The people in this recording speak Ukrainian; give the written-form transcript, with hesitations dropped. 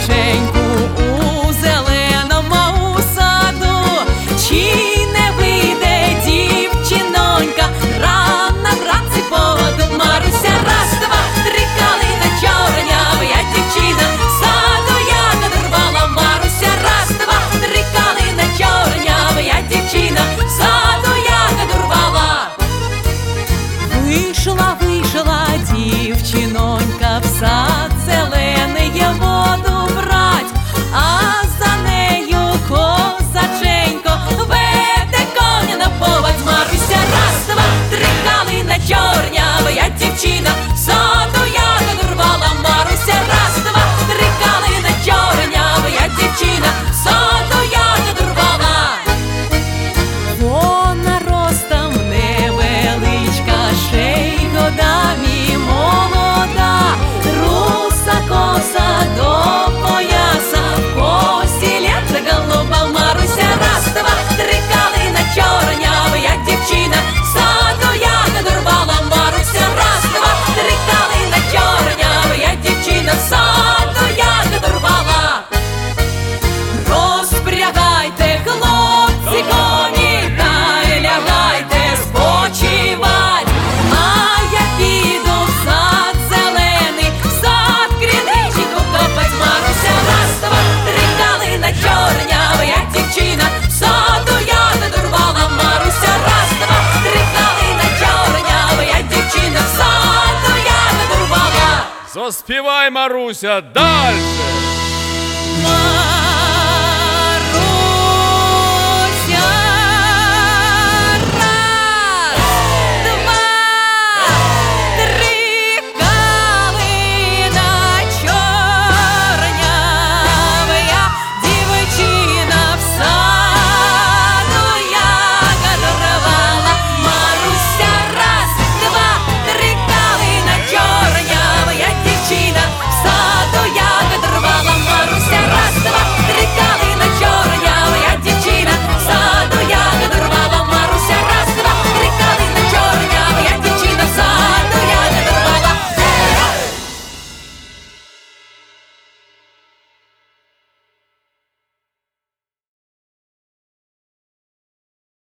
козаченьку у зеленому саду. Чи не вийде дівчинонька рано вранці по воду? Маруся, раз, два, три, калина чорнява, я дівчина, саду ягоду рвала. Маруся, раз, два, три, калина чорнява, я дівчина, саду ягоду рвала. Вийшла дівчинонька в сад зелений воду брать, а за нею козаченько веде коня на поводь. Маруся, раз, два, три, калина чорнява, я дівчина, саду ягоду рвала. Маруся, раз, два, три, калина чорнява, я дівчина, саду ягоду рвала. Вона ростом невеличка, ще й годами молода, руса коса до пояса, посіляча голуба. Маруся, раз, два, три, калина чорнява, я дівчина, саду ягоду рвала. Маруся, раз, два, три, калина чорнява, я дівчина, саду ягоду рвала. Розпрягайте, хлопці, коні, та й лягайте спочивать, а я піду в сад зелений, в сад криничку копать. Маруся, раз, два, три, калина чорнява, я дівчина, саду ягоду рвала. Маруся, раз, два, три, калина чорнява, я дівчина, саду ягоду рвала. Заспівай, Маруся, дальше!